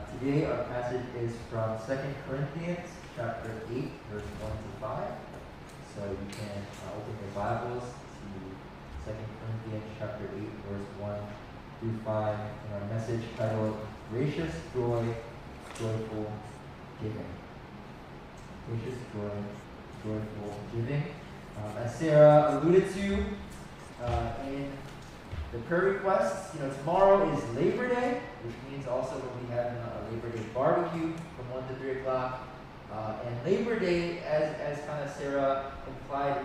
Today our passage is from 2 Corinthians chapter 8, verse 1 to 5. So you can open your Bibles to 2 Corinthians chapter 8, verse 1 through 5 in our message titled Gracious Joy, Joyful Giving. Gracious Joy, Joyful Giving. As Sarah alluded to in the prayer requests, tomorrow is Labor Day, which means also we'll be having a Labor Day barbecue from 1 to 3 o'clock. And Labor Day, as kind of Sarah implied,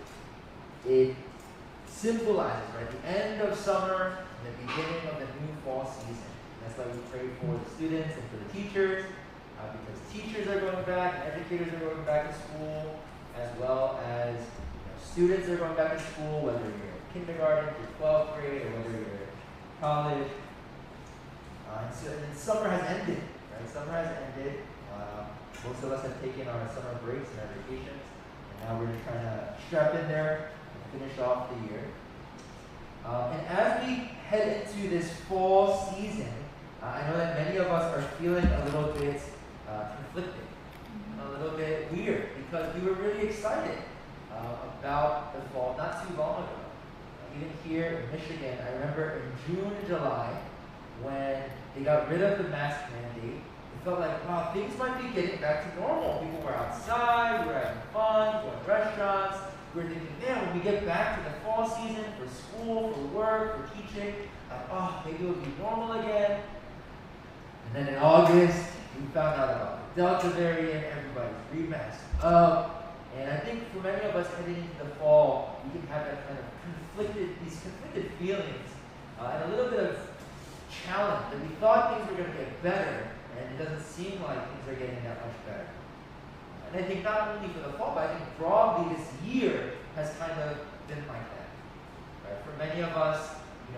it symbolizes, right, the end of summer and the beginning of the new fall season. And that's why we pray for the students and for the teachers, because teachers are going back and educators are going back to school, as well as students are going back to school, whether you're kindergarten to 12th grade or whether you're in college. And summer has ended, right? Summer has ended. Most of us have taken our summer breaks and our vacations, and now we're just trying to strap in there and finish off the year. And as we head into this fall season, I know that many of us are feeling a little bit conflicted, a little bit weird, because we were really excited about the fall not too long ago. Even here in Michigan, I remember in June and July, when they got rid of the mask mandate, it felt like, wow, things might be getting back to normal. People were outside, we were having fun, going to restaurants. We were thinking, man, when we get back to the fall season for school, for work, for teaching, maybe it'll be normal again. And then in August, we found out about the Delta variant, everybody's re-masked up. And I think for many of us heading into the fall, we can have that kind of these conflicted feelings, and a little bit of challenge that we thought things were going to get better, and it doesn't seem like things are getting that much better. And I think not only for the fall, but I think broadly this year has kind of been like that. Right? For many of us,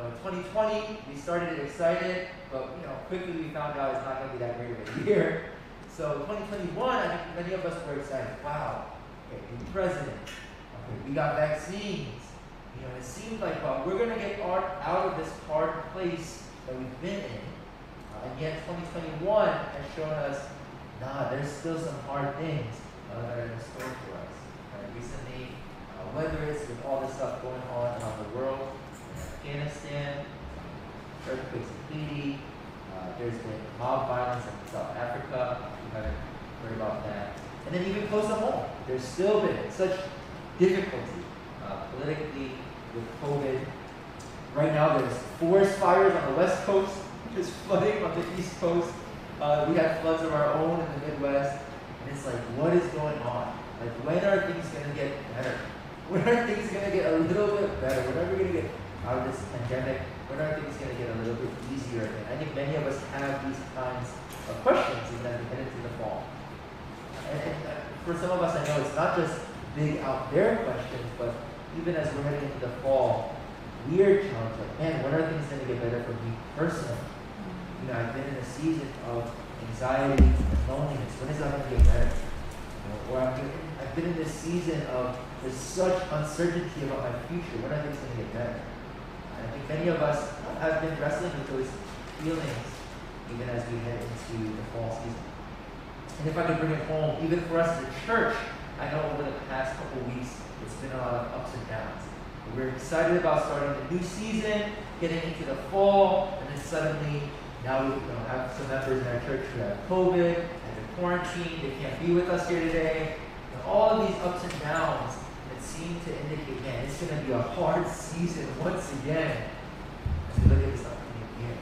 2020, we started excited, but quickly we found out it's not going to be that great of a year. So 2021, I think many of us were excited. Wow, okay, new president. Okay, we got vaccines. It seemed like, we're going to get out of this hard place that we've been in. And yet 2021 has shown us, there's still some hard things that are in store for us. Recently, whether it's with all this stuff going on around the world, in Afghanistan, earthquakes in Haiti, there's been mob violence in South Africa, we haven't heard about that. And then even close to home, there's still been such difficulty politically with COVID. Right now there's forest fires on the west coast, there's flooding on the east coast. We have floods of our own in the Midwest. And it's like, what is going on? Like, when are things going to get better? When are things going to get a little bit better? When are we going to get out of this pandemic? When are things going to get a little bit easier again? I think many of us have these kinds of questions as we head into the fall. And for some of us, I know it's not just big out there questions, but even as we're heading into the fall, we are challenged, like, man, when are things going to get better for me personally? I've been in a season of anxiety and loneliness. When is that going to get better? Or I've been in this season of there's such uncertainty about my future. When are things going to get better? And I think many of us have been wrestling with those feelings even as we head into the fall season. And if I could bring it home, even for us as a church, I know over the past couple weeks, it's been a lot of ups and downs. We're excited about starting the new season, getting into the fall, and then suddenly, now we have some members in our church who have COVID, and they're quarantined, they can't be with us here today. All of these ups and downs that seem to indicate, man, it's going to be a hard season once again as we look at this upcoming year.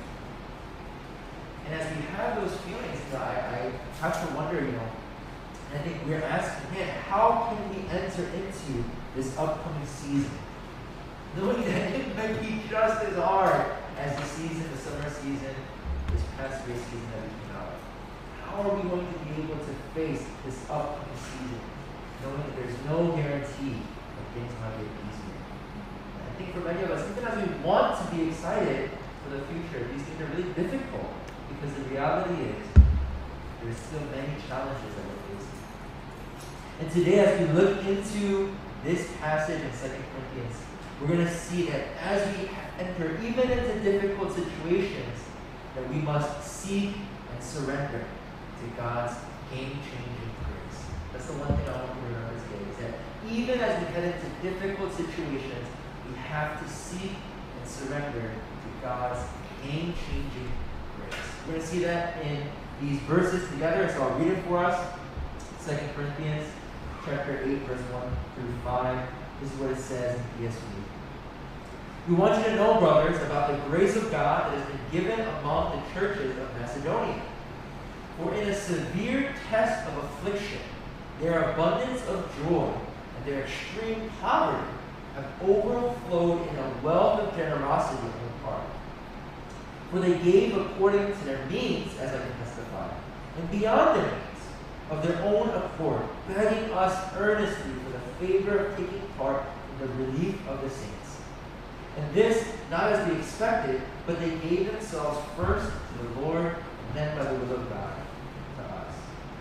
And as we have those feelings, I have to wonder, and I think we're asking, man, how can we enter into this upcoming season? Knowing that it might be just as hard as the summer season, this past year season that we came out of. How are we going to be able to face this upcoming season, knowing that there's no guarantee that things might get easier? And I think for many of us, even as we want to be excited for the future, these things are really difficult because the reality is there's still many challenges that we're facing. And today, as we look into this passage in 2 Corinthians, we're going to see that as we enter even into difficult situations, that we must seek and surrender to God's game-changing grace. That's the one thing I want you to remember today, is that even as we head into difficult situations, we have to seek and surrender to God's game-changing grace. We're going to see that in these verses together, so I'll read it for us. 2 Corinthians chapter 8, verse 1 through 5. This is what it says in ESV. We want you to know, brothers, about the grace of God that has been given among the churches of Macedonia. For in a severe test of affliction, their abundance of joy and their extreme poverty have overflowed in a wealth of generosity on their part. For they gave according to their means, as I can testify, and beyond their means, of their own accord, begging us earnestly for the favor of taking part in the relief of the saints. And this, not as we expected, but they gave themselves first to the Lord, and then by the will of God to us.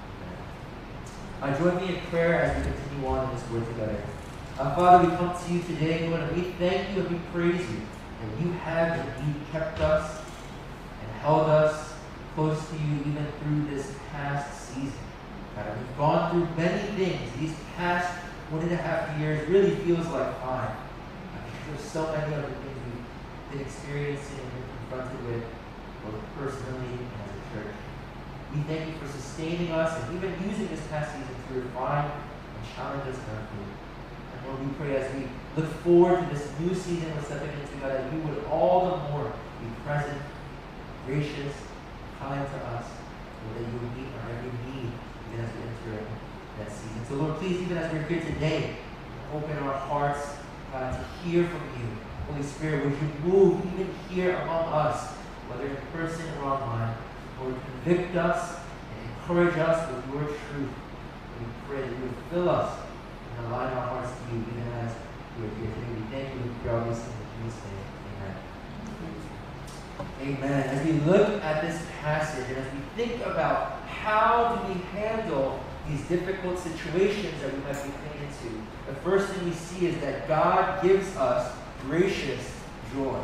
Join me in prayer as we continue on in this word together. Father, we come to you today, Lord, and we thank you and we praise you that you have indeed kept us and held us close to you even through this past season. God, we've gone through many things. These past 1.5 years really feels like time. There's so many other things we've been experiencing and been confronted with, both personally and as a church. We thank you for sustaining us and even using this past season to refine and challenge us in our faith. And Lord, we pray as we look forward to this new season we're stepping into, God, that you would all the more be present, gracious, kind to us, and that you would meet our every need even as we enter that season. So Lord, please, even as we're here today, open our hearts to hear from you. Holy Spirit, would you move even here among us, whether in person or online. Lord, convict us and encourage us with your truth. We pray that you would fill us and align our hearts to you even as we are here today. We thank you for all these things in Jesus' name. Amen. Amen. As we look at this passage and as we think about how do we handle these difficult situations that we might be put into, the first thing we see is that God gives us gracious joy.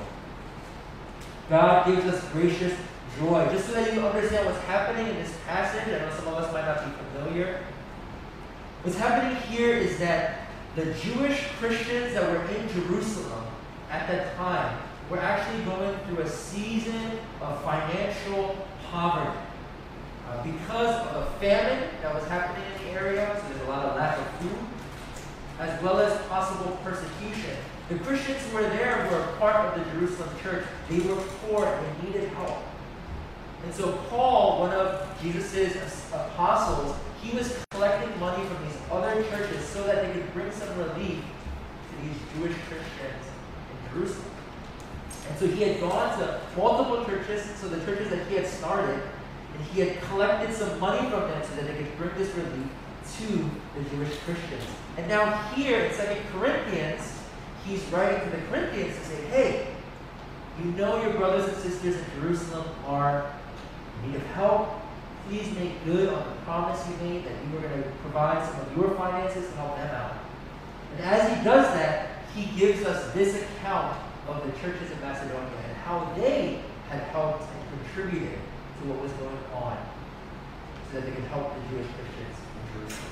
God gives us gracious joy. Just so that you understand what's happening in this passage, I know some of us might not be familiar. What's happening here is that the Jewish Christians that were in Jerusalem at that time were actually going through a season of financial poverty. Because of a famine that was happening in the area, so there's a lot of lack of food, as well as possible persecution. The Christians who were there were part of the Jerusalem church. They were poor and they needed help. And so Paul, one of Jesus' apostles, he was collecting money from these other churches so that they could bring some relief to these Jewish Christians in Jerusalem. And so he had gone to multiple churches, so the churches that he had started, and he had collected some money from them so that they could bring this relief to the Jewish Christians. And now here in 2 Corinthians, he's writing to the Corinthians to say, hey, you know your brothers and sisters in Jerusalem are in need of help. Please make good on the promise you made that you were going to provide some of your finances to help them out. And as he does that, he gives us this account of the churches in Macedonia and how they had helped and contributed to what was going on so that they could help the Jewish Christians in Jerusalem.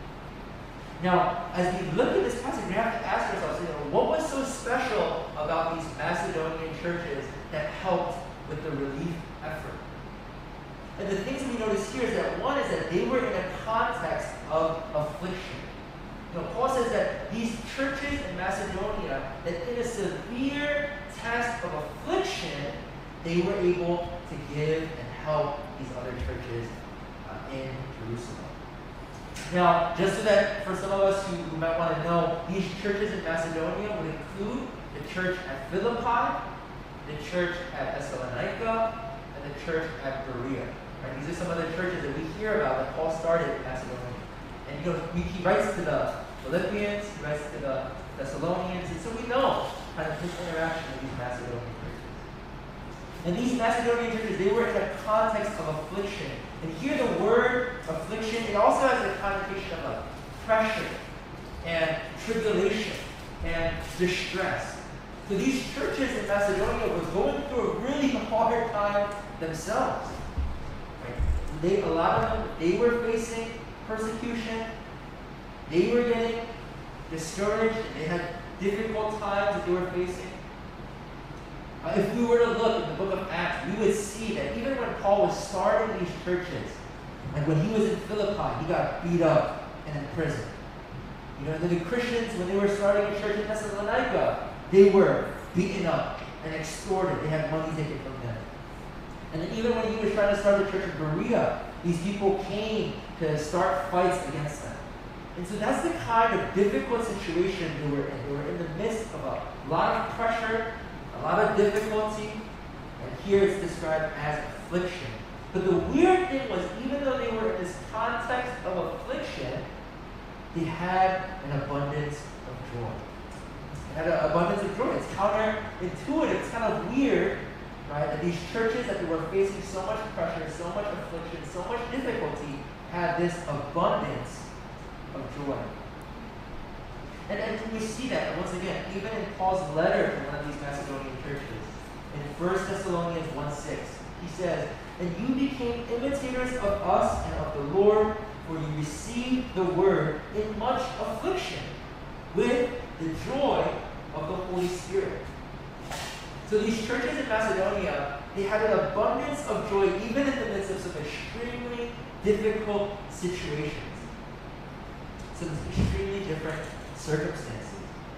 Now, as we look at this passage, we have to ask ourselves, what was so special about these Macedonian churches that helped with the relief effort? And the things we notice here is that one is that they were in a context of affliction. Paul says that these churches in Macedonia, that in a severe test of affliction, they were able to give and help these other churches in Jerusalem. Now, just so that for some of us who might want to know, these churches in Macedonia would include the church at Philippi, the church at Thessalonica, and the church at Berea. Right? These are some of the churches that we hear about that Paul started in Macedonia. And he writes to the Philippians, he writes to the Thessalonians, and so we know kind of his interaction with these Macedonian churches. And these Macedonian churches, they were in a context of affliction. And here the word affliction, it also has a connotation of like pressure and tribulation and distress. So these churches in Macedonia were going through a really hard time themselves. Right? a lot of them, they were facing persecution. They were getting discouraged. They had difficult times that they were facing. If we were to look in the book of Acts, we would see that even when Paul was starting these churches, like when he was in Philippi, he got beat up and in prison. And then the Christians, when they were starting a church in Thessalonica, they were beaten up and extorted. They had money taken from them. And then even when he was trying to start a church in Berea, these people came to start fights against them. And so that's the kind of difficult situation they were in. They were in the midst of a lot of pressure, a lot of difficulty, and here it's described as affliction. But the weird thing was, even though they were in this context of affliction, they had an abundance of joy. They had an abundance of joy. It's counterintuitive. It's kind of weird, right? That these churches that they were facing so much pressure, so much affliction, so much difficulty, had this abundance of joy. And we see that, once again, even in Paul's letter to one of these Macedonian churches, in 1 Thessalonians 1:6, he says, "And you became imitators of us and of the Lord, for you received the word in much affliction, with the joy of the Holy Spirit." So these churches in Macedonia, they had an abundance of joy even in the midst of some extremely difficult situations, some extremely different circumstances.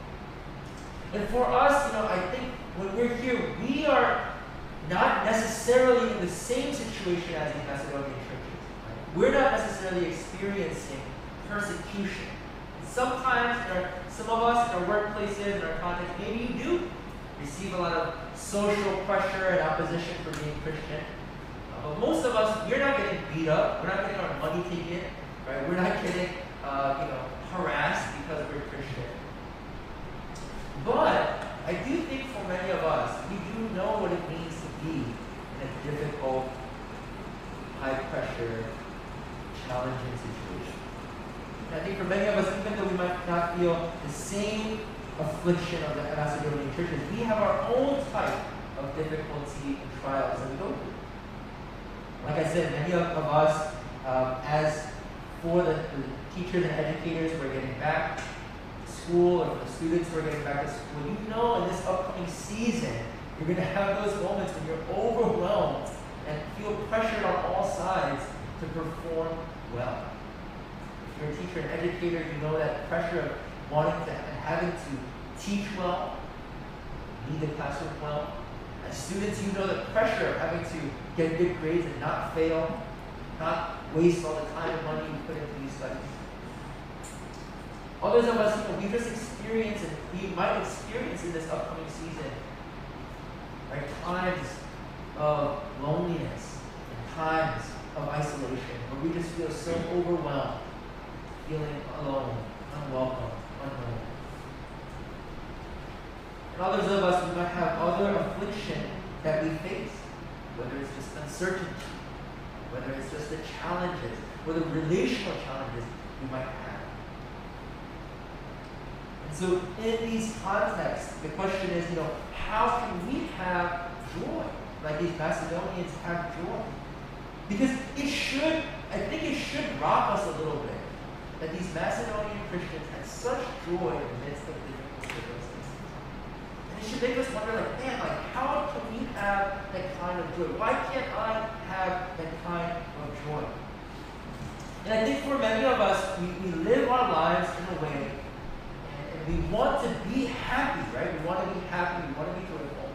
And for us, I think when we're here, we are not necessarily in the same situation as the Macedonian churches. Right? We're not necessarily experiencing persecution. And sometimes, some of us in our workplaces, in our context, maybe you do receive a lot of social pressure and opposition for being Christian. But most of us, we're not getting beat up. We're not getting our money taken. Right? We're not getting, harassed because we're Christian. But I do think for many of us, we do know what it means to be in a difficult, high-pressure, challenging situation. And I think for many of us, even though we might not feel the same affliction of the Macedonian churches, we have our own type of difficulty and trials that we go through. Like I said, many of us, as for the teachers and educators who are getting back to school, or for the students who are getting back to school, in this upcoming season, you're going to have those moments when you're overwhelmed and feel pressured on all sides to perform well. If you're a teacher and educator, you know that pressure of wanting to and having to teach well, lead the classroom well. As students, you know the pressure of having to get good grades and not fail, not waste all the time and money you put into these studies. Others of us, we just experience, and we might experience in this upcoming season, right, times of loneliness and times of isolation, where we just feel so overwhelmed, feeling alone, unwelcome, unknown. And others of us, we might have other affliction that we face, whether it's just uncertainty, whether it's just the challenges, or the relational challenges we might have. And so in these contexts, the question is, how can we have joy? Like these Macedonians have joy. Because I think it should rock us a little bit that these Macedonian Christians had such joy in the midst of difficult circumstances. And it should make us wonder, how can we have that kind of joy? Why can't I have that kind of joy? And I think for many of us, we live our lives in a way, and we want to be happy, right? We want to be happy, we want to be joyful.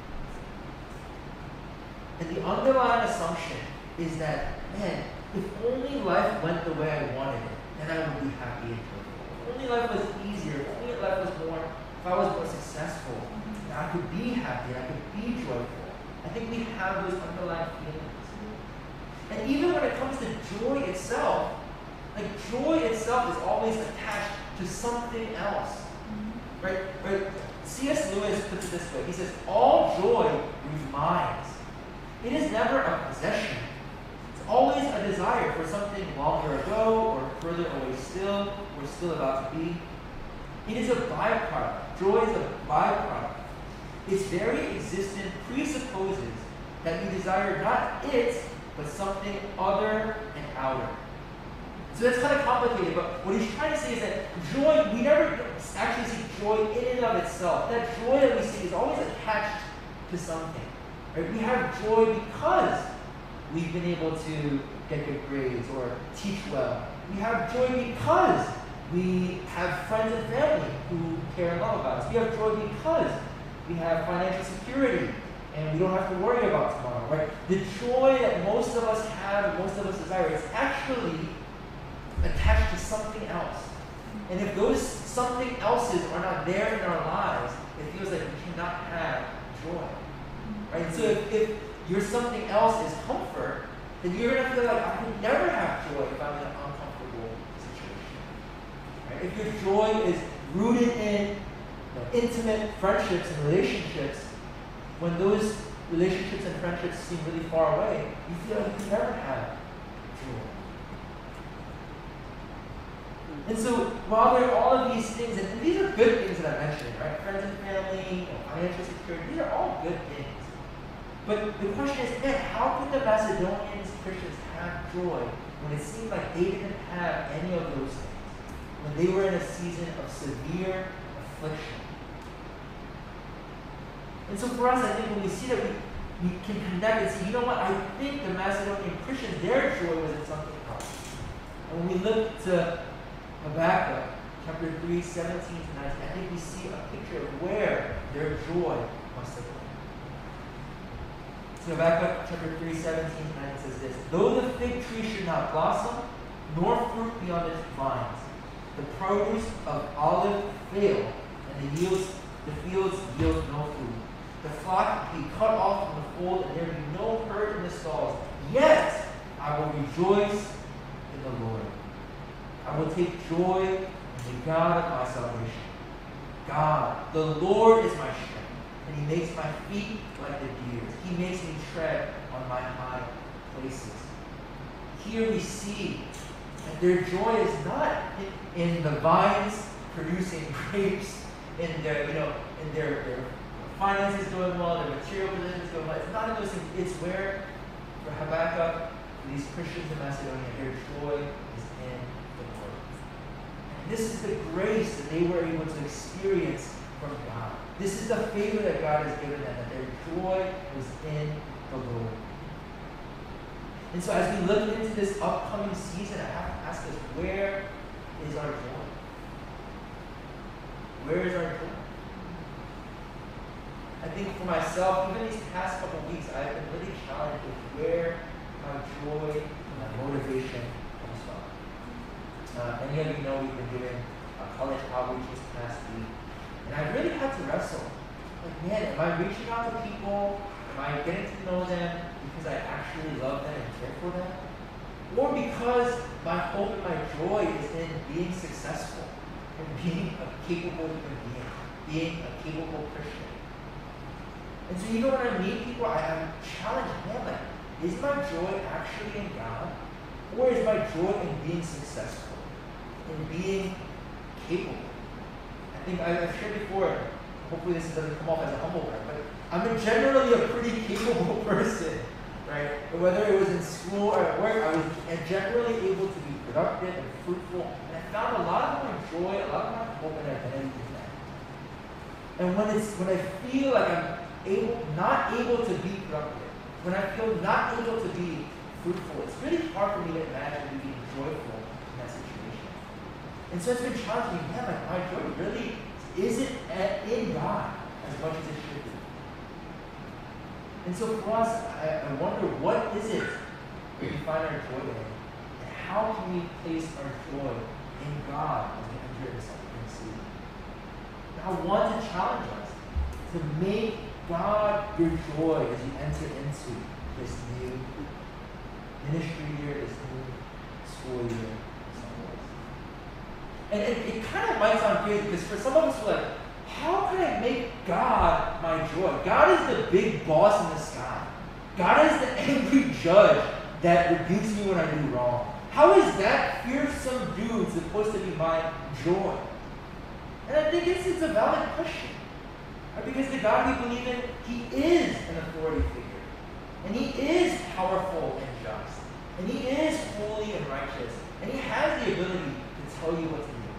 And the underlying assumption is that, if only life went the way I wanted it, then I would be happy and joyful. If only life was easier, if only life was if I was more successful, then I could be happy, I could be joyful. I think we have those underlying feelings. And even when it comes to joy itself, joy itself is always attached to something else. Right? C.S. Lewis puts it this way. He says, all joy reminds. It is never a possession. It's always a desire for something longer ago or further away still, or still about to be. It is a byproduct. Joy is a byproduct. Its very existence presupposes that you desire not it, but something other and outer. So that's kind of complicated, but what he's trying to say is that joy, we never actually see joy in and of itself. That joy that we see is always attached to something. Right? We have joy because we've been able to get good grades or teach well. We have joy because we have friends and family who care and love about us. We have joy because we have financial security and we don't have to worry about tomorrow. Right? The joy that most of us have, most of us desire, is actually attached to something else. And if those something else's are not there in our lives, it feels like we cannot have joy. Right? So if your something else is comfort, then you're going to feel like I can never have joy if I'm in an uncomfortable situation. Right? If your joy is rooted in intimate friendships and relationships, when those relationships and friendships seem really far away, you feel like you can never have joy. And so, while there are all of these things, and these are good things that I mentioned, right? Friends and family, financial security, these are all good things. But the question is, man, how could the Macedonians Christians have joy when it seemed like they didn't have any of those things? When they were in a season of severe affliction. And so for us, I think when we see that, we can connect and say, you know what, I think the Macedonian Christians, their joy was in something else. And when we look to Habakkuk, chapter 3, 17 to 19, I think we see a picture of where their joy must have been. So Habakkuk chapter 3, 17 to 19 says this: Though the fig tree should not blossom, nor fruit be on its vines, the produce of olive fail, and the fields yield no food. The flock be cut off from the fold, and there be no herd in the stalls. Yet I will rejoice in the Lord. I will take joy in the God of my salvation. God, the Lord is my strength, and he makes my feet like the deer's. He makes me tread on my high places. Here we see that their joy is not in the vines producing grapes, in their finances going well, their material positions going well. It's not in those things. It's where, for Habakkuk, for these Christians in Macedonia, their joy is in the Lord. And this is the grace that they were able to experience from God. This is the favor that God has given them, that their joy was in the Lord. And so as we look into this upcoming season, I have to ask us, where is our joy? Where is our joy? I think for myself, even these past couple of weeks, I've been really challenged with where my joy and my motivation comes from. Many of you know we've been doing college outreach this past week, and I really had to wrestle. Like, man, am I reaching out to people? Am I getting to know them because I actually love them and care for them? Or because my hope and my joy is in being successful and being a capable human being a capable Christian? And so even when I meet people, I'm challenged, man, like, is my joy actually in God? Or is my joy in being successful, in being capable? I think I've shared before, hopefully this doesn't come off as a humble brag, but I'm generally a pretty capable person, right? Whether it was in school or at work, I was generally able to be productive and fruitful, and I found a lot of my joy, a lot of my hope and identity in that. And when I feel like I'm not able to be productive, when I feel not able to be fruitful, it's really hard for me to imagine being joyful in that situation. And so it's been challenging me, man, like, my joy really isn't in God as much as it should be. And so for us, I wonder, what is it that we find our joy in? And how can we place our joy in God as we enter this upcoming season? And I want to challenge us to make God your joy as you enter into this new ministry year, this new school year. And it kind of might sound crazy, because for some of us, we're like, how can I make God my joy? God is the big boss in the sky. God is the angry judge that rebukes me when I do wrong. How is that fearsome dude supposed to be my joy? And I think it's a valid question. Because the God we believe in, he is an authority figure. And he is powerful and just. And he is holy and righteous. And he has the ability to tell you what to do.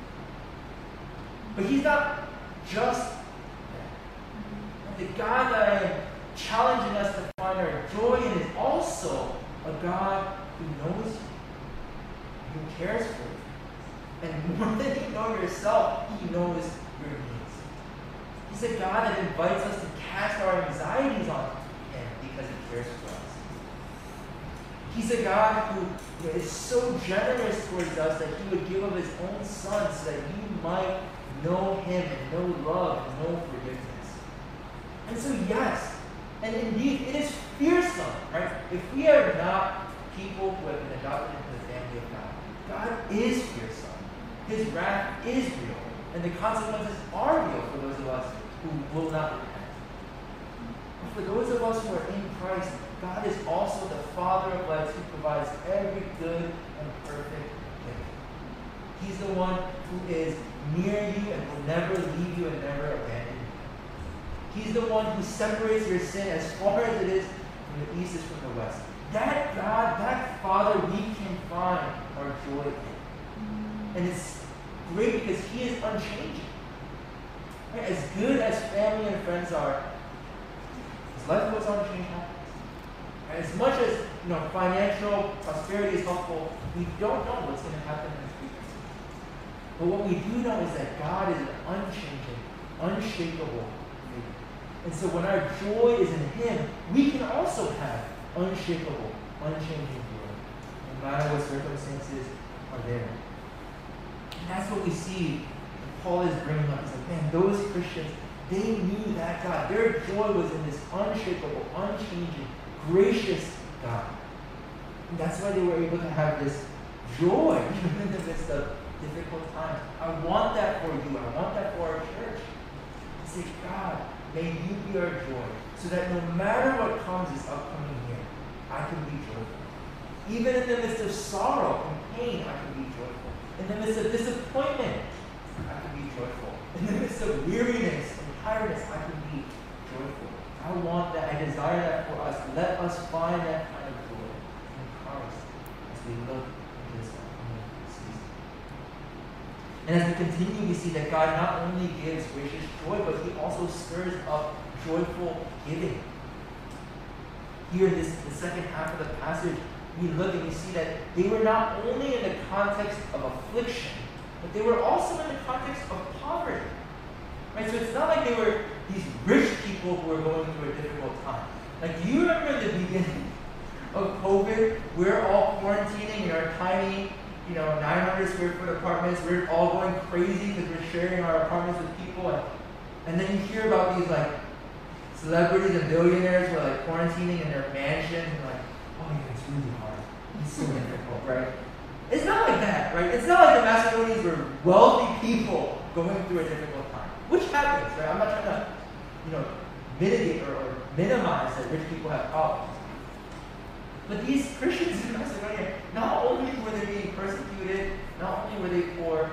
But he's not just that. The God that I am challenging us to find our joy in is also a God who knows you, who cares for you. And more than you know yourself, he knows your needs. He's a God that invites us to cast our anxieties on him because he cares for us. He's a God who is so generous towards us that he would give of his own son so that you might know him and know love and know forgiveness. And so yes, and indeed it is fearsome, right? If we are not people who have been adopted into the family of God, God is fearsome. His wrath is real, and the consequences are real for those of us who will not repent. But for those of us who are in Christ, God is also the Father of lights who provides every good and perfect gift. He's the one who is near you and will never leave you and never abandon you. He's the one who separates your sin as far as it is from the east is from the west. That God, that Father, we can find our joy in. And it's great because he is unchanging. Right? As good as family and friends are, as life goes on, change happens. As much as financial prosperity is helpful, we don't know what's going to happen in the future. But what we do know is that God is an unchanging, unshakable figure. And so when our joy is in him, we can also have unshakable, unchanging joy, no matter what circumstances are there. And that's what we see Paul is bringing up. He's like, man, those Christians, they knew that God. Their joy was in this unshakable, unchanging, gracious God. And that's why they were able to have this joy in the midst of difficult times. I want that for you. I want that for our church. I say, God, may you be our joy, so that no matter what comes this upcoming year, I can be joyful. Even in the midst of sorrow and pain, I can be joyful. In the midst of disappointment, I can be joyful. In the midst of weariness and tiredness, I can be joyful. I want that. I desire that for us. Let us find that kind of joy in Christ as we look into this upcoming season. And as we continue, we see that God not only gives gracious joy, but he also stirs up joyful giving. Here in the second half of the passage, we look and we see that they were not only in the context of affliction, but they were also in the context of poverty. Right? So it's not like they were these rich people who were going through a difficult time. Like, do you remember in the beginning of COVID, we're all quarantining in our tiny, 900 square foot apartments. We're all going crazy because we're sharing our apartments with people. And then you hear about these, celebrities and billionaires who are, quarantining in their mansion. And oh, yeah, it's really hard. It's so difficult, right? It's not like that, right? It's not like the Macedonians were wealthy people going through a difficult time. Which happens, right? I'm not trying to, mitigate or minimize that rich people have problems. But these Christians in Macedonia, not only were they being persecuted, not only were they poor,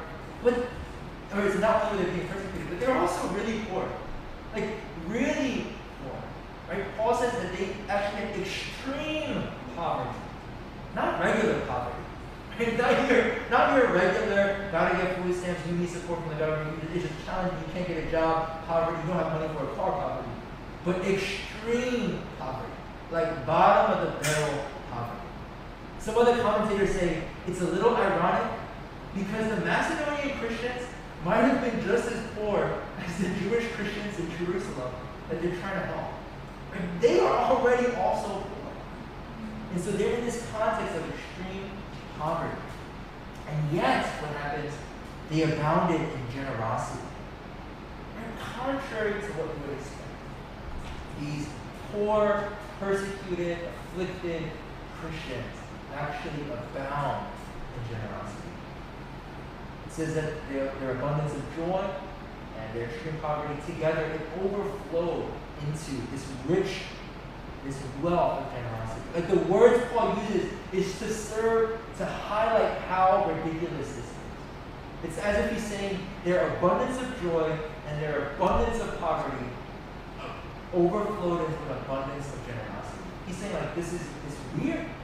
not only were they being persecuted, but they were also really poor. Really poor. Right? Paul says that they actually had extreme poverty. Not regular poverty. Right? Not your regular, gotta get food stamps, you need support from the government, it's just challenging, you can't get a job, poverty, you don't have money for a car, poverty. But extreme poverty. Bottom of the barrel poverty. Some other commentators say it's a little ironic because the Macedonian Christians might have been just as poor as the Jewish Christians in Jerusalem that they're trying to help. Right? They are already also poor. And so they're in this context of extreme poverty. And yet, what happens? They abounded in generosity. And contrary to what you would expect, these poor, persecuted, afflicted Christians actually abound in generosity. It says that their abundance of joy and their extreme poverty together, it overflowed into this rich, this wealth of generosity. The words Paul uses is to serve to highlight how ridiculous this is. It's as if he's saying their abundance of joy and their abundance of poverty overflowed into an abundance of generosity. He's saying this is weird.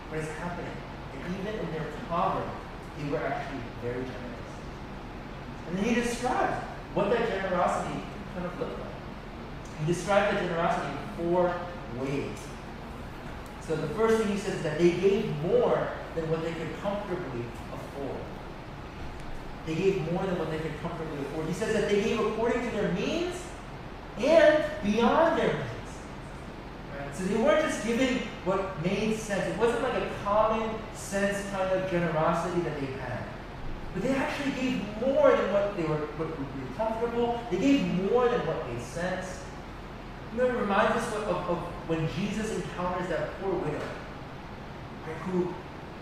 what is happening. And even in their poverty, they were actually very generous. And then he describes what that generosity kind of looked like. He described the generosity in 4 ways. So the first thing he says is that they gave more than what they could comfortably afford. They gave more than what they could comfortably afford. He says that they gave according to their means and beyond their means. Right? So they weren't just giving what made sense. It wasn't like a common sense kind of generosity that they had. But they actually gave more than what would be comfortable. They gave more than what made sense. You know, it reminds us of when Jesus encounters that poor widow, right, who,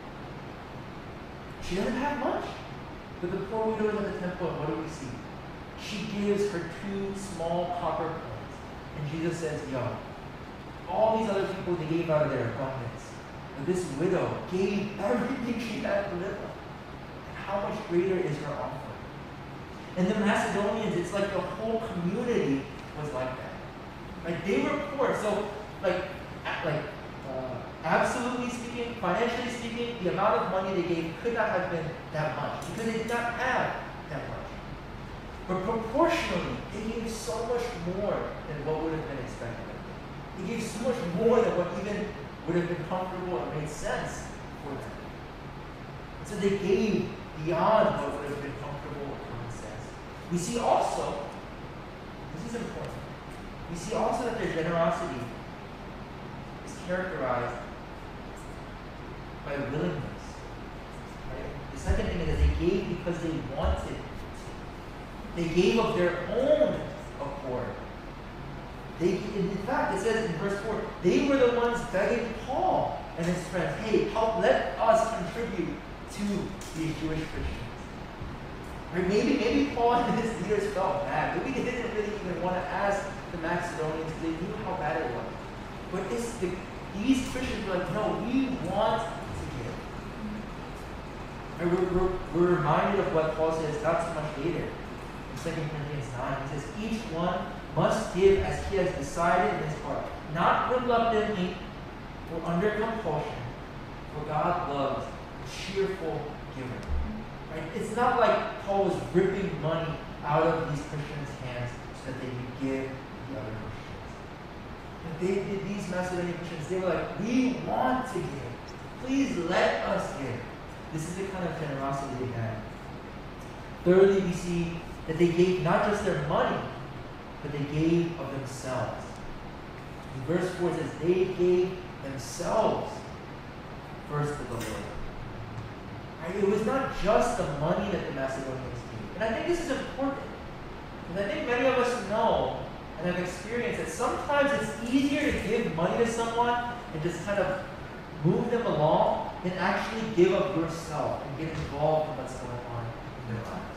she doesn't have much, but the poor widow is at the temple, and what do we see? She gives her 2 small copper coins, and Jesus says, yo, all these other people, they gave out of their abundance, but this widow gave everything she had to live on. How much greater is her offering? And the Macedonians, it's like the whole community was like that. Like they were poor, so absolutely speaking, financially speaking, the amount of money they gave could not have been that much because they did not have that much. But proportionally, they gave so much more than what would have been expected of them. They gave so much more than what even would have been comfortable and made sense for them. So they gave beyond what would have been comfortable or common sense. We see also, this is important, we see also that their generosity is characterized by willingness. Right? The second thing is that they gave because they wanted to. They gave of their own accord. In fact, it says in verse 4, they were the ones begging Paul and his friends, hey, help, let us contribute to these Jewish Christians. Or maybe Paul and his leaders felt bad. Maybe they didn't really even want to ask the Macedonians because they knew how bad it was. But these Christians were like, no, we want to give. And we're reminded of what Paul says not so much later in 2 Corinthians 9. He says, each one must give as he has decided in his heart, not reluctantly or under compulsion, for God loves a cheerful giver. Right? It's not like Paul was ripping money out of these Christians' hands so that they could give the other Christians. These Macedonian Christians, they were like, we want to give. Please let us give. This is the kind of generosity they had. Thirdly, we see that they gave not just their money, but they gave of themselves. In verse 4 it says, they gave themselves first to the Lord. Right? It was not just the money that the Macedonians gave. And I think this is important. Because I think many of us know and have experienced that sometimes it's easier to give money to someone and just kind of move them along than actually give of yourself and get involved in what's going on in their lives.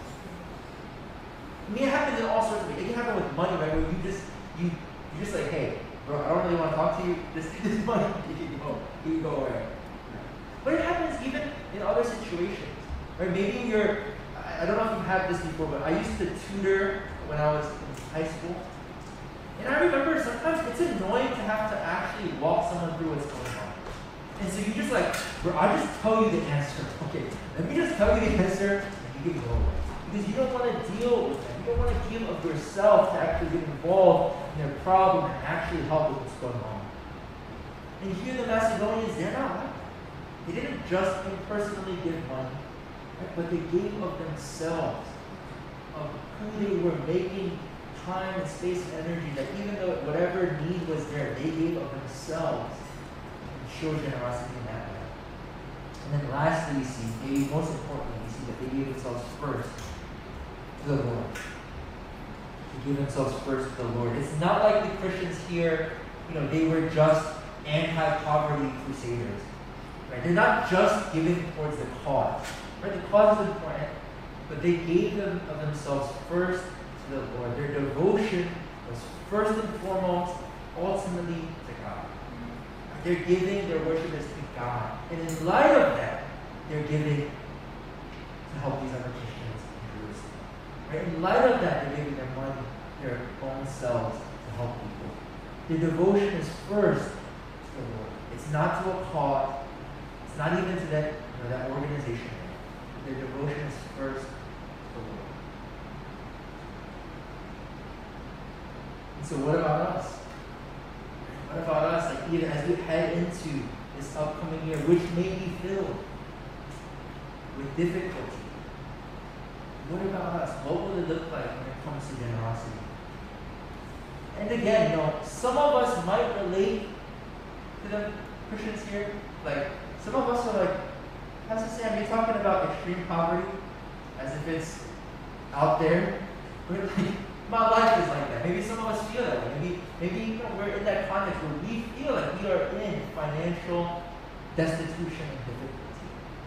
I mean, it happens in all sorts of ways. It can happen with money, right? Where you just like, hey, bro, I don't really want to talk to you. Just take this money. You can go away. But it happens even in other situations, right? Maybe I don't know if you've had this before, but I used to tutor when I was in high school. And I remember sometimes it's annoying to have to actually walk someone through what's going on. And so you just like, bro, I just tell you the answer. Okay, let me just tell you the answer, and you can go away. Because you don't want to deal with them. You don't want to give of yourself to actually get involved in their problem and actually help with what's going on. And here the Macedonians, they're not like that. They didn't just impersonally give money, right? But they gave of themselves, of who they were making time and space and energy, that even though whatever need was there, they gave of themselves and showed generosity in that way. And then lastly, we see, maybe most importantly, we see that they gave themselves first to the Lord. They gave themselves first to the Lord. It's not like the Christians here, they were just anti-poverty crusaders. Right? They're not just giving towards the cause. Right? The cause is important, but they gave them of themselves first to the Lord. Their devotion was first and foremost, ultimately to God. Their giving, their worship is to God. And in light of that, they're giving to help these other Christians in Jerusalem. Right? In light of that, they're giving their money, their own selves to help people. Their devotion is first to the Lord. It's not to a cause. not even to that, that organization. Their devotion is first to the Lord. And so what about us? What about us? Like even as we head into this upcoming year, which may be filled with difficulty. What about us? What will it look like when it comes to generosity? And again, some of us might relate to the Christians here. Like, some of us are like, Pastor Sam, you're talking about extreme poverty as if it's out there. We're like, my life is like that. Maybe some of us feel that way. Maybe we're in that context where we feel like we are in financial destitution and difficulty.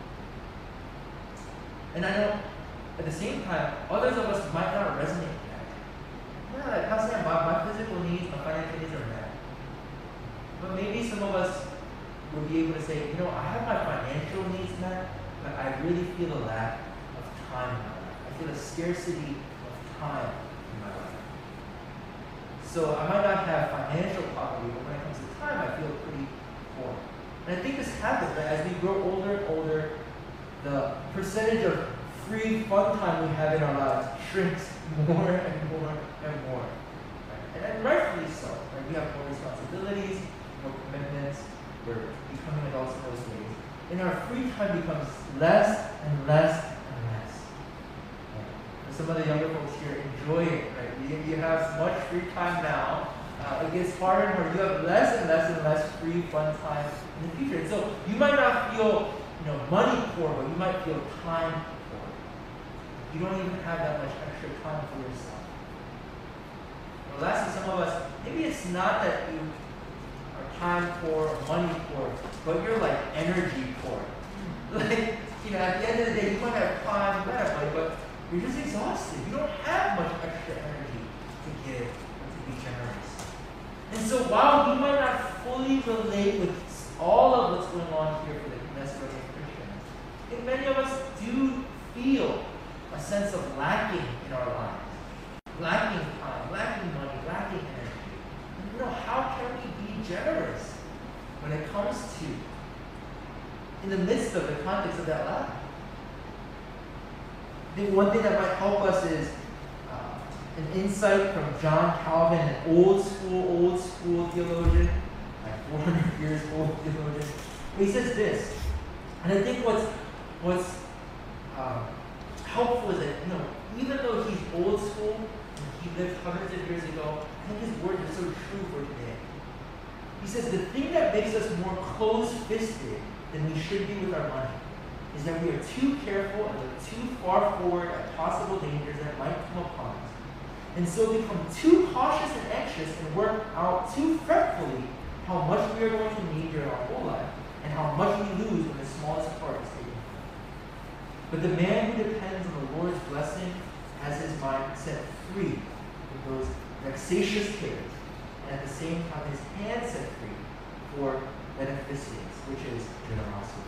And I know at the same time, others of us might not resonate with that. Yeah, like, Pastor Sam, my physical needs, my financial needs are met. But maybe some of us would be able to say, I have my financial needs met, but I really feel a lack of time in my life. I feel a scarcity of time in my life. So I might not have financial poverty, but when it comes to time, I feel pretty poor. And I think this happens, right? As we grow older and older, the percentage of free fun time we have in our lives shrinks more and more and more. Right? And rightfully so. Right? We have more responsibilities, more commitments. We're becoming adults in those ways. And our free time becomes less and less and less. Right? And some of the younger folks here enjoy it. Right? You have much free time now. It gets harder and harder. You have less and less and less free fun time in the future. And so you might not feel money poor, but you might feel time poor. You don't even have that much extra time for yourself. Well, lastly, some of us, maybe it's not that you are time poor or money poor, but you're like energy poor. Like, at the end of the day, you might have time, you might have money, but you're just exhausted. You don't have much extra energy to give or to be generous. And so while we might not fully relate with all of what's going on here for the Macedonia Christians, I think many of us do feel a sense of lacking in our lives. Lacking time, lacking money, lacking energy. And how can we be generous when it comes to, in the midst of the context of that lack? I think one thing that might help us is an insight from John Calvin, an old school theologian, like 400 years old theologian. He says this, and I think what's helpful is that, even though he's old school, and he lived hundreds of years ago, I think his words are so true for today. He says the thing that makes us more close-fisted than we should be with our money is that we are too careful and look too far forward at possible dangers that might come upon us. And so become too cautious and anxious and work out too fretfully how much we are going to need during our whole life and how much we lose when the smallest part is taken. But the man who depends on the Lord's blessing has his mind set free from those vexatious cares, and at the same time his hand set free for beneficence, which is generosity.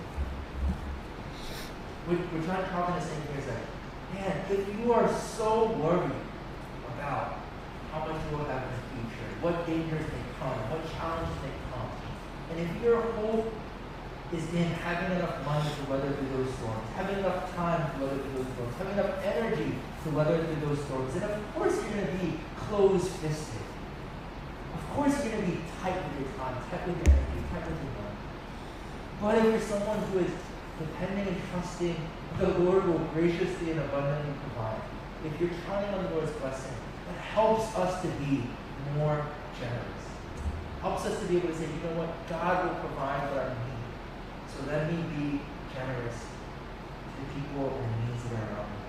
What John Calvin is saying here is that, man, if you are so worried about how much you will have in the future, what dangers may come, what challenges may come, and if your hope is in having enough money to weather through those storms, having enough time to weather through those storms, having enough energy to weather through those storms, then of course you're going to be close-fisted. Of course you're going to be tight with your time, tight with your energy, tight with your money. But if you're someone who is depending and trusting, the Lord will graciously and abundantly provide. If you're counting on the Lord's blessing, that helps us to be more generous. Helps us to be able to say, God will provide what I need. So let me be generous to the people and the needs that are around me.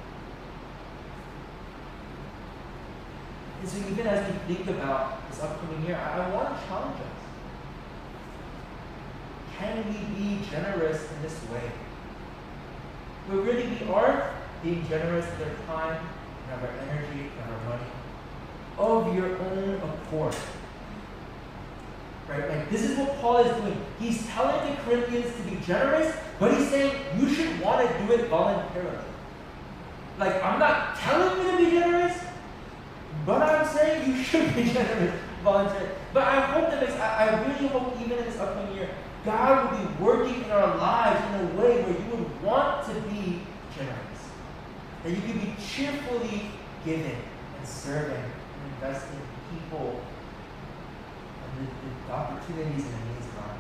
And so even as we think about this upcoming year, I want to challenge us. Can we be generous in this way? Where really we are being generous with our time, and our energy, and our money, of your own accord. Right? Like, this is what Paul is doing. He's telling the Corinthians to be generous, but he's saying you should want to do it voluntarily. Like, I'm not telling you to be generous, but I'm saying you should be generous voluntarily. But I hope that I really hope even in this upcoming year, God will be working in our lives in a way where you would want to be generous. That you can be cheerfully giving and serving and investing in people and the opportunities and the needs around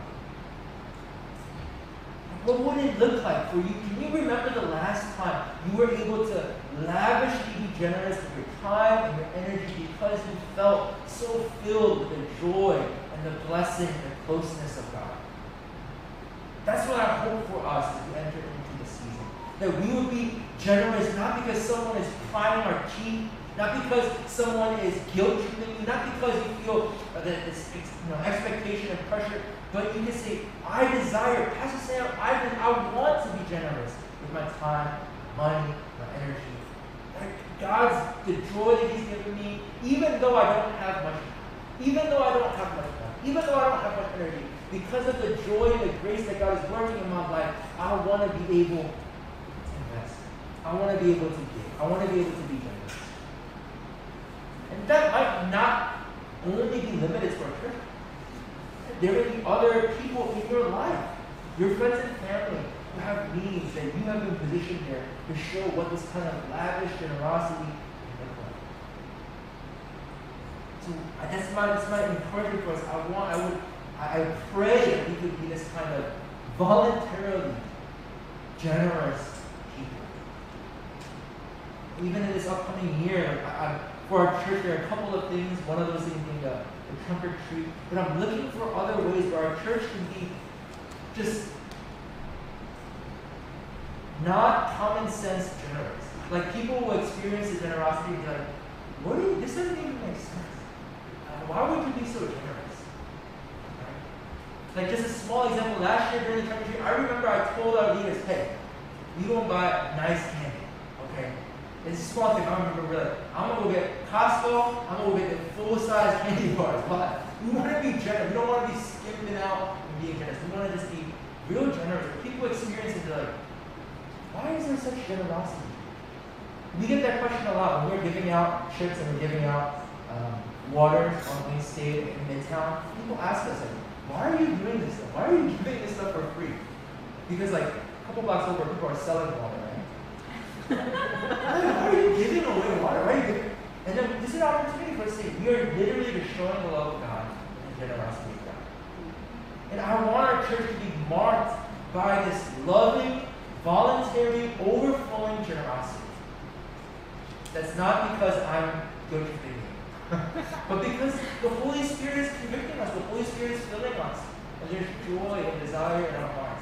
you. What would it look like for you? Can you remember the last time you were able to lavishly be generous with your time and your energy because you felt so filled with the joy and the blessing and the closeness of God? That's what I hope for us as we enter into the season. That we would be generous not because someone is prying our teeth, not because someone is guilt-tripping you, not because you feel this expectation and pressure, but you can say, I desire, Pastor Sam, I want to be generous with my time, money, my energy. The joy that He's given me, even though I don't have much time, even though I don't have much money, even though I don't have much energy, because of the joy and the grace that God is working in my life, I want to be able to invest. I want to be able to give. I want to be able to be generous. And that might not only be limited to our church. There may be other people in your life, your friends and family, who have needs that you have been positioned there to show what this kind of lavish generosity can look like. So that's my encouragement for us. I pray that we could be this kind of voluntarily generous people. Even in this upcoming year, for our church, there are a couple of things. One of those things being the trunk or treat. But I'm looking for other ways where our church can be just not common sense generous. Like people who experience the generosity and be like, this doesn't even make sense. Why would you be so generous? Right? Like just a small example, last year during the trunk or treat, I remember I told our leaders, hey, we don't buy nice candy, okay? It's a small thing. I remember we're like, I'm going to go get Costco, I'm going to go get the full-size candy bars. Why? We want to be generous. We don't want to be skimping out and being generous. We want to just be real generous. People experience it, they're like, why is there such generosity? We get that question a lot when we're giving out chips and we're giving out water on Wayne State in Midtown. People ask us, like, why are you doing this stuff? Why are you giving this stuff for free? Because like a couple blocks over, people are selling water, right? Why are you giving away water? Why are you giving? And then this is an opportunity for us to say, we are literally just showing the love of God and generosity of God. And I want our church to be marked by this loving, voluntary, overflowing generosity. That's not because I'm guilt-tripping you, but because the Holy Spirit is convicting us, the Holy Spirit is filling us, and there's joy and desire in our hearts.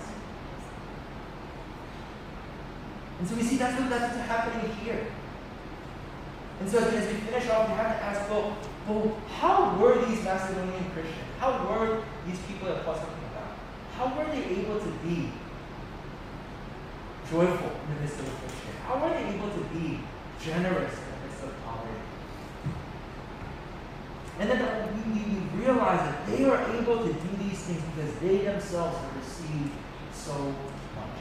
And so we see that's what's happening here. And so as we finish off, we have to ask, well, how were these Macedonian Christians? How were these people that Paul's talking about? How were they able to be joyful in the midst of affliction? How were they able to be generous in the midst of poverty? And then we realize that they are able to do these things because they themselves have received so much.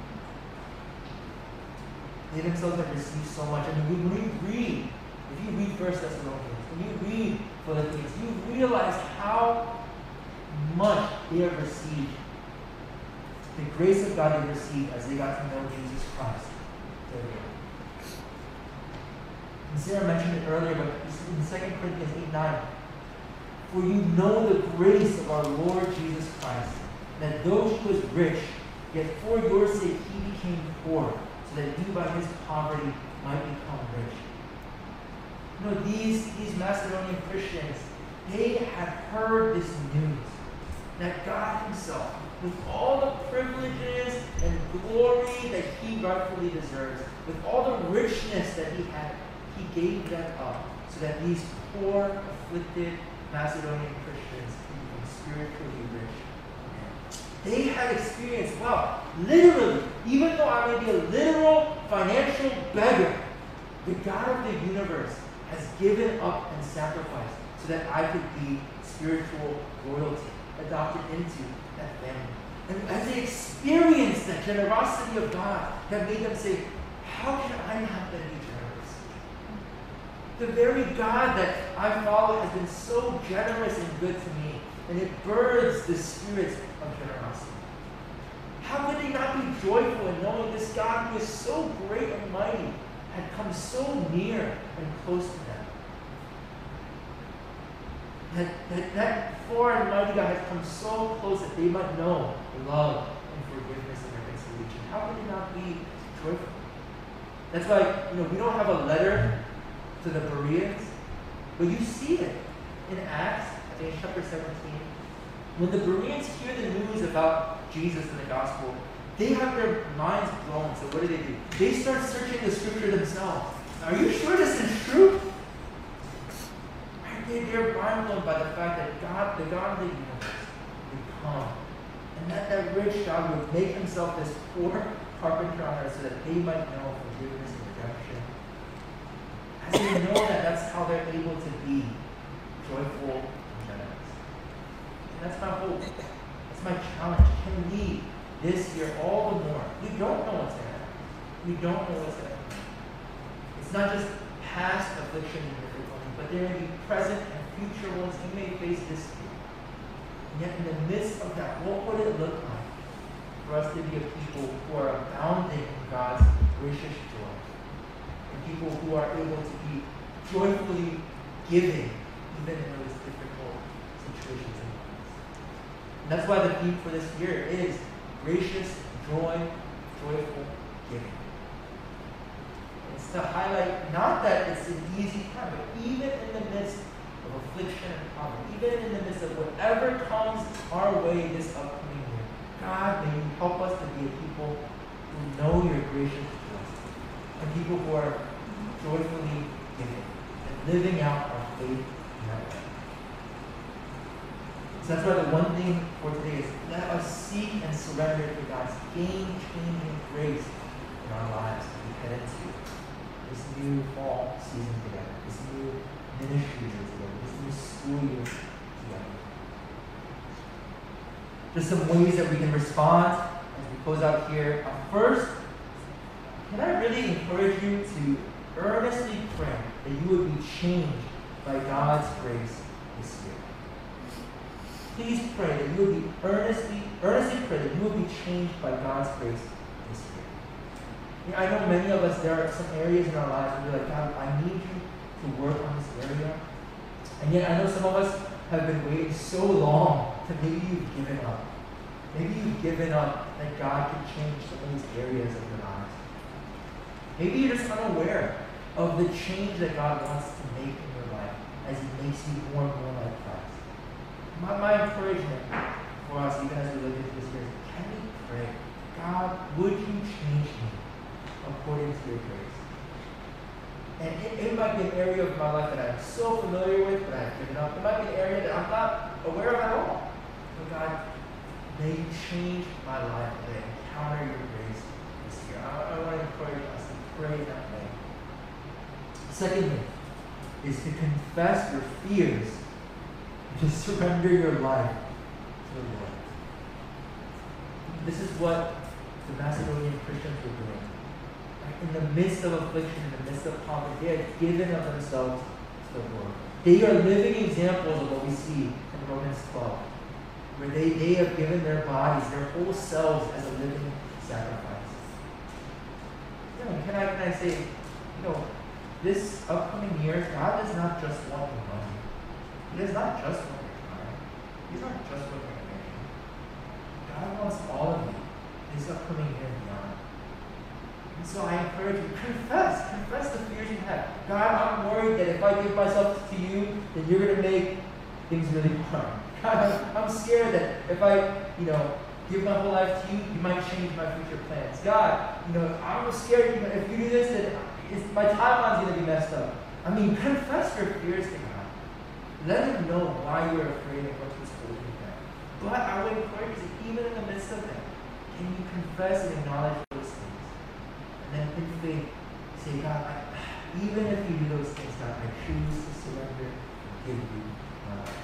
They themselves have received so much. And when we read, if you read 1 Thessalonians, when you read Philippians, you realize how much they have received. The grace of God they received as they got to know Jesus Christ. And Sarah mentioned it earlier, but in 2 Corinthians 8:9, for you know the grace of our Lord Jesus Christ, that though he was rich, yet for your sake he became poor, so that you by his poverty might become rich. You know, these Macedonian Christians, they had heard this news that God himself, with all the privileges and glory that he rightfully deserves, with all the richness that he had, he gave them up so that these poor, afflicted Macedonian Christians can become spiritually rich. They had experienced, wow, literally, even though I may be a literal financial beggar, the God of the universe has given up and sacrificed so that I could be spiritual royalty, adopted into that family. And as they experienced that generosity of God, that made them say, how can I not be generous? The very God that I follow has been so generous and good to me. and it births the spirits of generosity. How could they not be joyful in knowing this God who is so great and mighty had come so near and close to them? That far and mighty God has come so close that they might know love and forgiveness and reconciliation. How could they not be joyful? That's why, we don't have a letter to the Bereans, but you see it in Acts, I think chapter 17. When the Bereans hear the news about Jesus and the gospel, they have their minds blown. So what do? They start searching the scripture themselves. Are you sure this is true? They're mind blown by the fact that God, the God of the universe, would come. And that rich God would make himself this poor carpenter on earth so that they might know forgiveness and redemption. As they know that, that's how they're able to be joyful and generous. And that's my hope. That's my challenge. Can we this year all the more? We don't know what's going to happen. We don't know what's going to happen. It's not just past affliction and difficulty, but there may be present and future ones you may face this year. And yet in the midst of that, what would it look like for us to be a people who are abounding in God's gracious joy? And people who are able to be joyfully giving even in those difficult situations in life. And that's why the theme for this year is gracious joy, joyful giving. It's to highlight not that it's an easy time, but even in the midst of affliction and poverty, even in the midst of whatever comes our way this upcoming year, God, may you help us to be a people who know your gracious joy, and people who are joyfully giving and living out our faith in that way. So that's why the one thing for today is let us seek and surrender to God's game-changing grace in our lives as we head into this new fall season together, this new ministry year together, this new school year together. Just some ways that we can respond as we close out here. First, can I really encourage you to earnestly pray that you would be changed by God's grace this year. Please pray that you would be earnestly pray that you would be changed by God's grace this year. I know many of us, there are some areas in our lives where we're like, God, I need you to work on this area. And yet I know some of us have been waiting so long that maybe you've given up. Maybe you've given up that God could change some of these areas of your lives. Maybe you're just unaware of the change that God wants to make in your life as He makes you more and more like Christ. My encouragement for us, even as we look into this year, is can we pray, God, would you change me according to your grace? And it might be an area of my life that I'm so familiar with, but I've given up. It might be an area that I'm not aware of at all. But God, may you change my life and encounter your grace this year. I want to encourage us to pray that way. Secondly, is to confess your fears, to surrender your life to the Lord. This is what the Macedonian Christians were doing. In the midst of affliction, in the midst of poverty, they had given of themselves to the Lord. They are living examples of what we see in Romans 12, where they have given their bodies, their whole selves as a living sacrifice. Can I say, this upcoming year, God does not just want your money. He does not just want your time. He's not just want your energy. God wants all of you this upcoming year and beyond. And so I encourage you, confess the fears you have. God, I'm worried that if I give myself to you, then you're going to make things really hard. God, I'm scared that if I, give my whole life to you, you might change my future plans. God, I'm scared, if you do this, then my timeline's going to be messed up. Confess your fears to God. Let Him know why you're afraid of what He's holding you back. But I would encourage you, even in the midst of that, can you confess and acknowledge those things? And then in faith, say, God, even if you do those things, God, I choose to surrender and give you my life.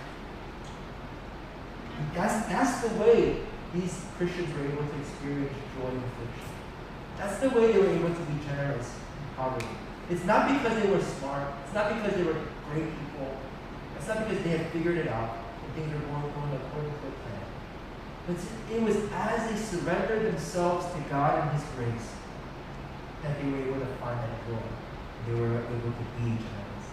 That's the way these Christians were able to experience joy in affliction. That's the way they were able to be generous in poverty. It's not because they were smart. It's not because they were great people. It's not because they had figured it out. and things are going according to their plan. But it was as they surrendered themselves to God and His grace that they were able to find that joy. They were able to be generous.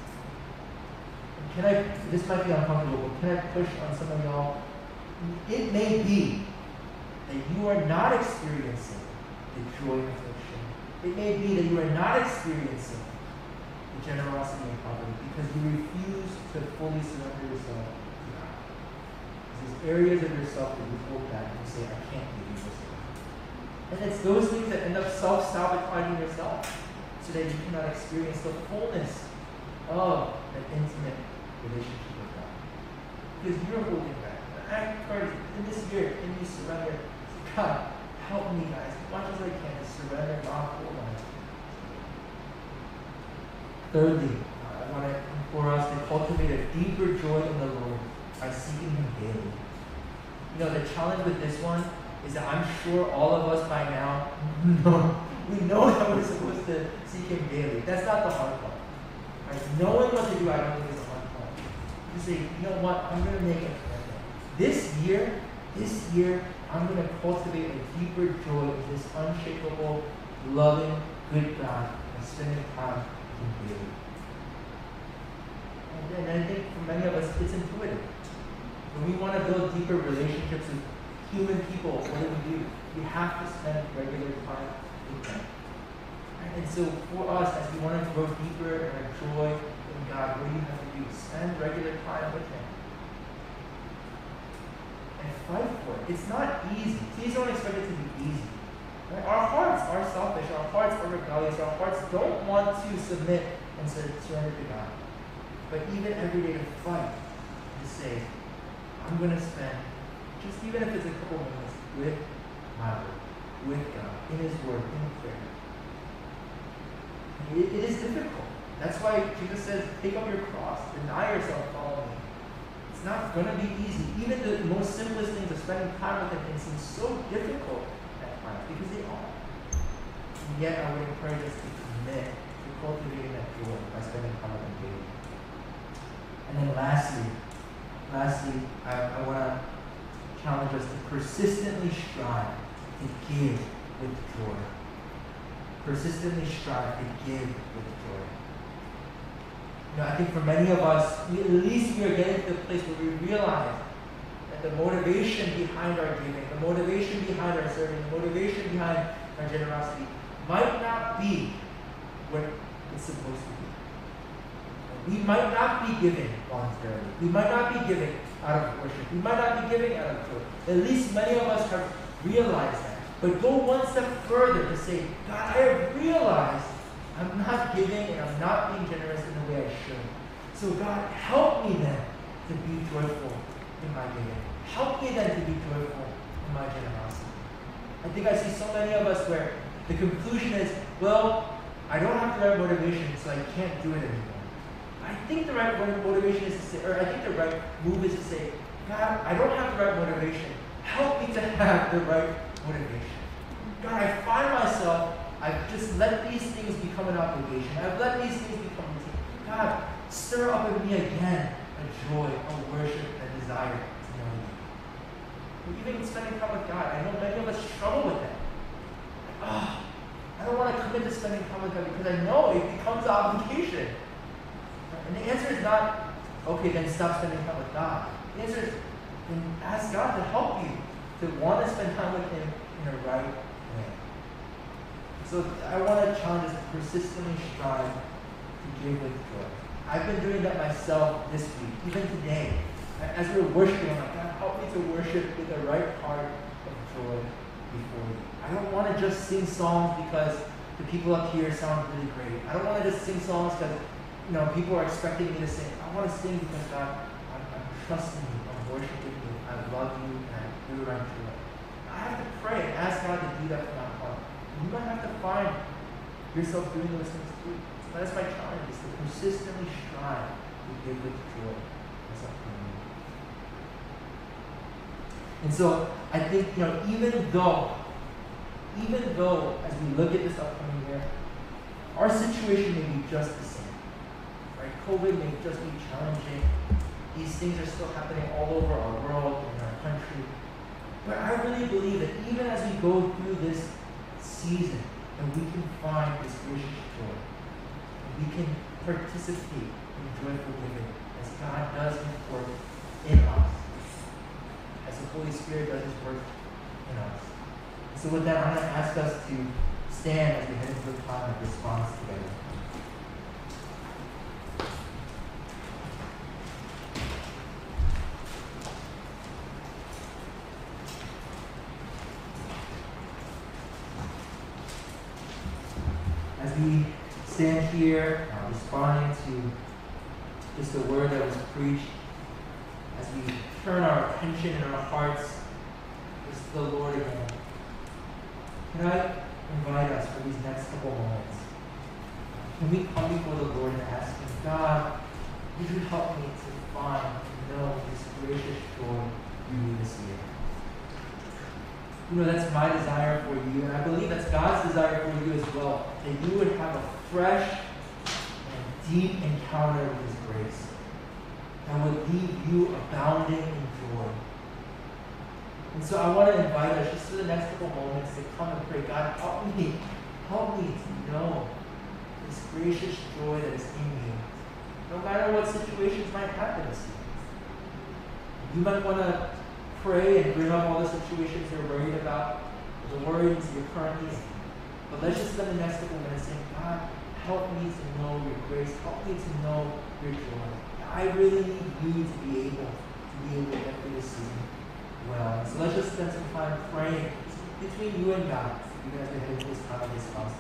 This might be uncomfortable, but can I push on some of y'all? It may be that you are not experiencing the joy of affliction. It may be that you are not experiencing the generosity and poverty because you refuse to fully surrender yourself to God. There's areas of yourself that you hold back and you say, I can't give you this. And it's those things that end up self-sabotaging yourself so that you cannot experience the fullness of an intimate relationship with God. Because you're holding back. I pray in this year, can you surrender? God, help me, guys, as much as I can to surrender, not hold on. Thirdly, I want for us to cultivate a deeper joy in the Lord by seeking Him daily. You know, the challenge with this one is that I'm sure all of us by now we know that we're supposed to seek Him daily. That's not the hard part. Right? Knowing what to do, I don't think is the hard part. You say, you know what, I'm going to make a commitment. This year, I'm going to cultivate a deeper joy in this unshakable, loving, good God and spending time with Him daily. And I think for many of us, it's intuitive. When we want to build deeper relationships with human people, what do? We have to spend regular time with them. And so for us, as we want to grow deeper in our joy in God, what do you have to do? Spend regular time with Him. And fight for it. It's not easy. Please don't expect it to be easy. Right? Our hearts are selfish. Our hearts are rebellious. Our hearts don't want to submit and surrender to God. But even every day to fight, to say, I'm going to spend, just even if it's a couple minutes, with my Lord, with God, in His Word, in prayer. It is difficult. That's why Jesus says, take up your cross, deny yourself, follow me. It's not going to be easy. Even the most simplest things of spending time with Him can seem so difficult at times, because they are. And yet, I would encourage us to commit to cultivating that joy by spending time with Him daily. And then lastly, I want to challenge us to persistently strive to give with joy. Persistently strive to give with joy. You know, I think for many of us, at least we are getting to the place where we realize that the motivation behind our giving, the motivation behind our serving, the motivation behind our generosity might not be what it's supposed to be. We might not be giving voluntarily. We might not be giving out of worship. We might not be giving out of joy. At least many of us have realized that. But go one step further to say, God, I have realized I'm not giving and I'm not being generous in the way I should. So God, help me then to be joyful in my giving. Help me then to be joyful in my generosity. I think I see so many of us where the conclusion is, well, I don't have the right motivation, so I can't do it anymore. I think the right motivation is to say, or I think the right move is to say, God, I don't have the right motivation. Help me to have the right motivation. God, I find myself, I've just let these things become an obligation. I've let these things become routine. God, stir up in me again a joy, a worship, a desire to know you. Even spending time with God, I know many of us struggle with that. I don't want to commit to spending time with God because I know it becomes an obligation. And the answer is not, okay, then stop spending time with God. The answer is, then ask God to help you to want to spend time with Him in the right way. So I want to challenge us to persistently strive to give with joy. I've been doing that myself this week, even today. As we were worshiping, I'm like, God, help me to worship with the right heart of joy before you. I don't want to just sing songs because the people up here sound really great. I don't want to just sing songs because people are expecting me to sing. I want to sing because God, I'm trusting you, I'm worshiping you, I love you, and I do right to it. I have to pray and ask God to do that for my heart. You might have to find yourself doing those things too. So that's my challenge, is to persistently strive to give with joy. That's up to me. And so I think, even though as we look at this upcoming year, our situation may be just the same. Right? COVID may just be challenging. these things are still happening all over our world, in our country. But I really believe that even as we go through this season, that we can find this gracious joy. We can participate in joyful living as God does His work in us, as the Holy Spirit does His work in us. So with that, I'm going to ask us to stand as we head into a time of response together. As we stand here, responding to just the word that was preached, as we turn our attention and our hearts to the Lord again, can I invite us for these next couple moments? Can we come before the Lord and ask Him, God, would you help me to find and know this gracious joy you need this year? You know, that's my desire for you, and I believe that's God's desire for you as well, that you would have a fresh and deep encounter with His grace that would leave you abounding in joy. And so I want to invite us just for the next couple moments to come and pray, God, help me to know this gracious joy that is in you, no matter what situations might happen this year. You might want to pray and bring up all the situations you're worried about, the worries you're currently in. But let's just spend the next couple minutes saying, God, help me to know your grace. Help me to know your joy. I really need you to be able to get through this season well. So let's just spend some time praying between you and God, even as we head into this time of response.